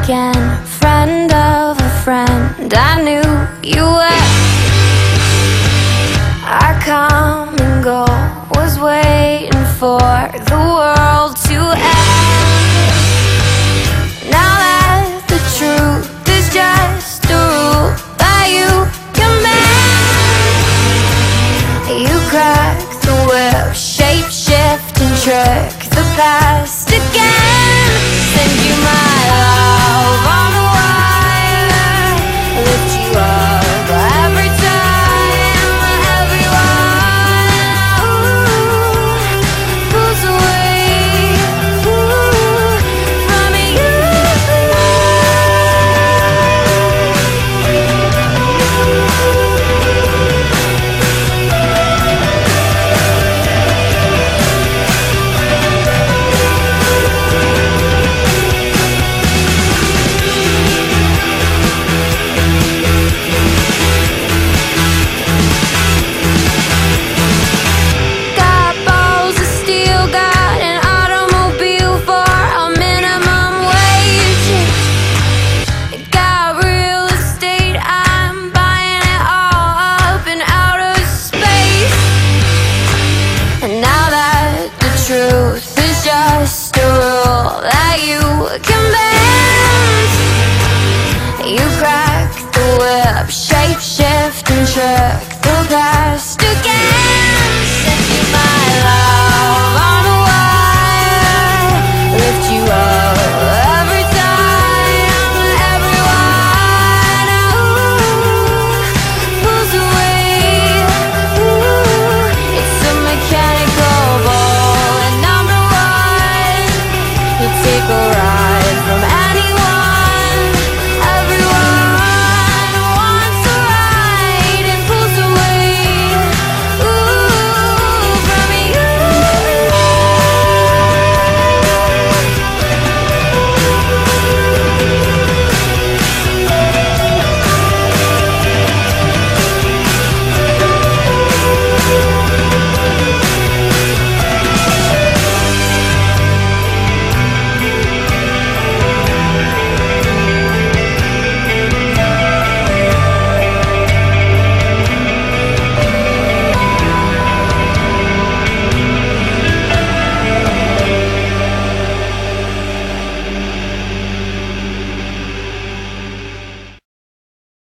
again, friend of a friend. I knew you were. Our common goal was waiting for the world to end. Now that the truth is just a rule that you command, you crack the whip, shape shift and trick the past again. Send you my love on the wire, lift you up every time. Everyone pulls away from you. Got balls of steel, got an automobile for a minimum wage. Got real estate, I'm buying it all up in outer space. And now that the truth is just a rule that you can